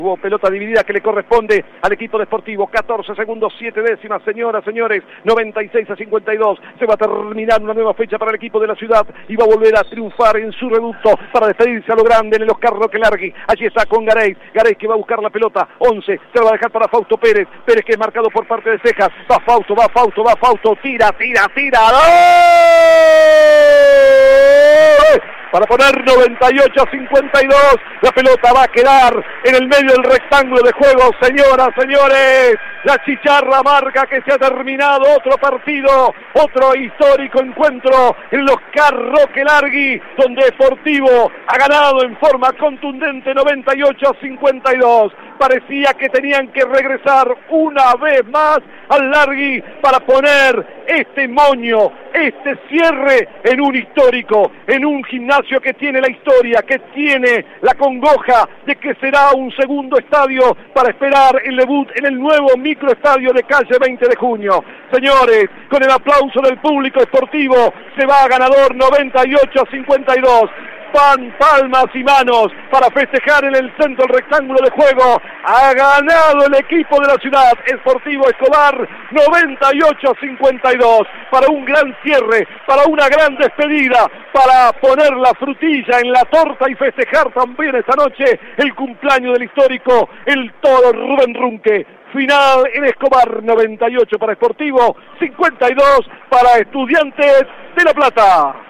Hubo pelota dividida que le corresponde al equipo deportivo. 14 segundos, 7 décimas, señoras, señores. 96-52. Se va a terminar una nueva fecha para el equipo de la ciudad y va a volver a triunfar en su reducto para despedirse a lo grande en el Oscar Roque Largui. Allí está con Gareis. Gareis que va a buscar la pelota. 11. Se la va a dejar para Fausto Pérez. Pérez que es marcado por parte de Cejas. Va Fausto. Tira. ¡Gol! Para poner 98-52, la pelota va a quedar en el medio del rectángulo de juego, señoras, señores. La chicharra marca que se ha terminado otro partido, otro histórico encuentro en el Oscar Roque Largui, donde Sportivo ha ganado en forma contundente 98-52. Parecía que tenían que regresar una vez más al Largui para poner este moño, este cierre en un histórico, en un gimnasio que tiene la historia, que tiene la congoja de que será un segundo estadio para esperar el debut en el nuevo microestadio de calle 20 de junio. Señores, con el aplauso del público esportivo, se va a ganador 98-52. Pan, palmas y manos para festejar en el centro del rectángulo de juego. Ha ganado el equipo de la ciudad, Sportivo Escobar, 98-52, para un gran cierre, para una gran despedida, para poner la frutilla en la torta y festejar también esta noche el cumpleaños del histórico, el toro Rubén Runque. Final en Escobar, 98 para Sportivo, 52 para Estudiantes de La Plata.